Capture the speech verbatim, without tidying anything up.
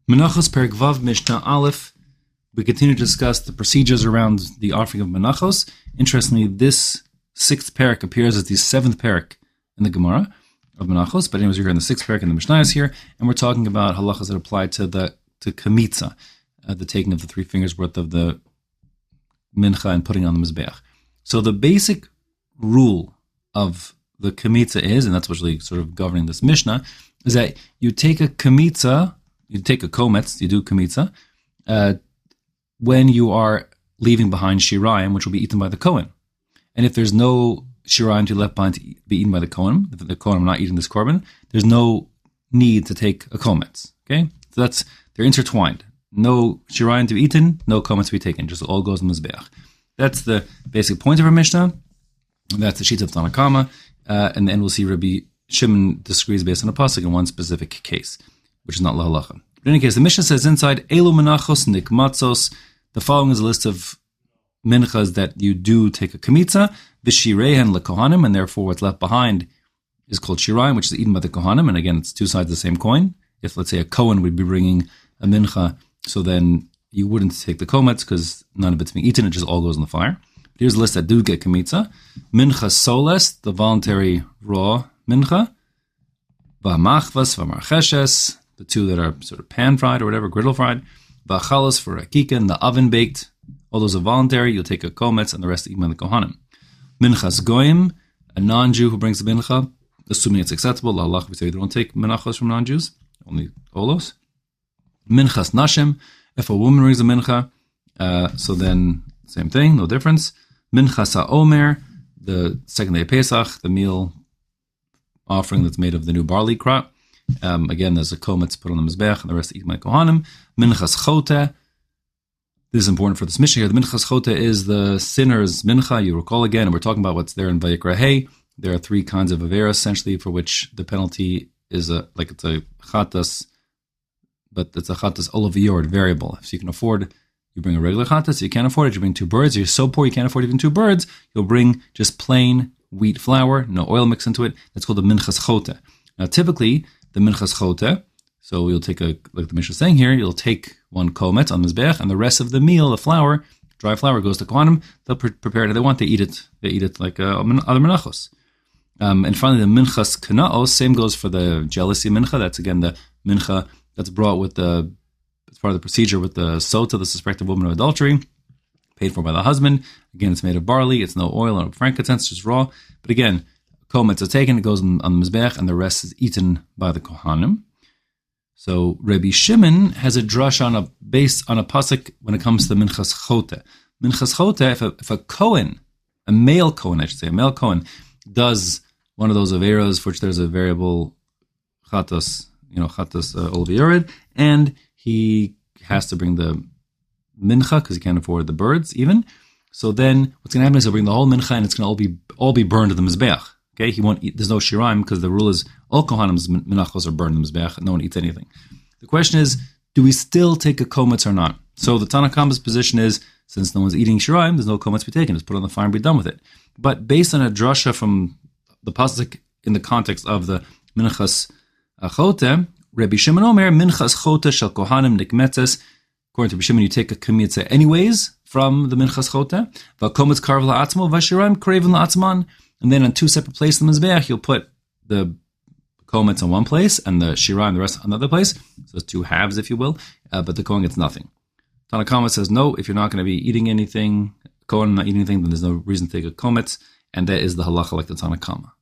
Menachos Perek Vav Mishnah Aleph. We continue to discuss the procedures around the offering of Menachos. Interestingly, this sixth parak appears as the seventh parak in the Gemara of Menachos. But anyways, you're here in the sixth parak, and the Mishnah is here, and we're talking about halachas that apply to the to kamitza, uh, the taking of the three fingers worth of the mincha and putting on the mizbeach. So the basic rule of the kamitza is, and that's what's really sort of governing this Mishnah, is that you take a kamitza. You take a kometz, you do kamitza, uh, when you are leaving behind shirayim, which will be eaten by the Kohen. And if there's no shirayim to be left behind to be eaten by the Kohen, if the Kohen are not eating this korban, there's no need to take a kometz. Okay, so that's they're intertwined. No shirayim to be eaten, no kometz to be taken. Just all goes in the mizbeach. That's the basic point of our Mishnah. That's the sheet of Tanna Kama, uh, and then we'll see Rabbi Shimon disagrees based on a pasuk in one specific case, which is not lahalacha. But in any case, the Mishnah says inside, Elu menachos nikmatzos, the following is a list of minchas that you do take a kamitza, v'shirehen lekohanim, and therefore what's left behind is called shirayim, which is eaten by the kohanim, and again, it's two sides of the same coin. If, let's say, a kohen would be bringing a mincha, so then you wouldn't take the kometz, because none of it's being eaten, it just all goes in the fire. But here's a list that do get kamitza. Mincha soles, the voluntary raw mincha, v'machvas, v'marcheshes, the two that are sort of pan-fried or whatever, griddle-fried, v'achalos for akika, and the oven-baked, all those are voluntary. You'll take a kometz, and the rest eaten by the kohanim. Minchas goyim, a non-Jew who brings the mincha, assuming it's acceptable, la'alach, we say they don't take menachos from non-Jews, only olos. Minchas nashim, if a woman brings a mincha, uh, so then same thing, no difference. Minchas ha'omer, the second day of Pesach, the meal offering that's made of the new barley crop. Um, again, there's a kometz put on the mizbech, and the rest eaten by kohanim. Minchas chote. This is important for this Mishnah here. The minchas chote is the sinner's mincha. You recall again, and we're talking about what's there in Vayikra Hey. There are three kinds of avera, essentially, for which the penalty is a like it's a chatas, but it's a chatas olav variable. If you can afford, you bring a regular chatas. If you can't afford it, you bring two birds. If you're so poor you can't afford even two birds, you'll bring just plain wheat flour, no oil mixed into it. That's called the minchas chote. Now, typically, the minchas chote, so you'll take a, like the Mishnah is saying here, you'll take one kometz on mizbech, and the rest of the meal, the flour, dry flour, goes to kohanim. They'll pre- prepare it how they want. They eat it. They eat it like uh, other menachos. Um, and finally, the minchas kanaos, same goes for the jealousy mincha. That's again the mincha that's brought with the, as part of the procedure with the sota, the suspected woman of adultery, paid for by the husband. Again, it's made of barley. It's no oil or frankincense, just raw. But again, kometz are taken, it goes on, on the mizbech, and the rest is eaten by the kohanim. So Rabbi Shimon has a drush on a based on a pasuk when it comes to the minchas chote. Minchas chote, if a, if a kohen, a male kohen, I should say, a male kohen, does one of those averos for which there's a variable chatos, you know, chatos uh, olav, and he has to bring the mincha because he can't afford the birds even. So then what's going to happen is he'll bring the whole mincha, and it's going to all be all be burned at the mizbech. Okay, he won't eat. There's no shirayim because the rule is all kohanim's menachos are burned in the mizbech. No one eats anything. The question is, do we still take a kometz or not? So the Tanna Kama's position is, since no one's eating shirayim, there's no kometz to be taken. Just put it on the fire and be done with it. But based on a drasha from the pasuk in the context of the minchas chote, Rabbi Shimon Omer minchas chote shel kohanim nikmetzes. According to Rabbi Shimon, you take a kamitza anyways from the minchas chote. V'kometz karv la'atzmo v'shirayim kreven la'atzman. And then on two separate places in the mizbeach, you'll put the kometz on one place and the shirah and the rest on another place. So it's two halves, if you will. Uh, but the kohen gets nothing. Tanna Kama says, no, if you're not going to be eating anything, kohen not eating anything, then there's no reason to take a kometz. And that is the halacha like the Tanna Kama.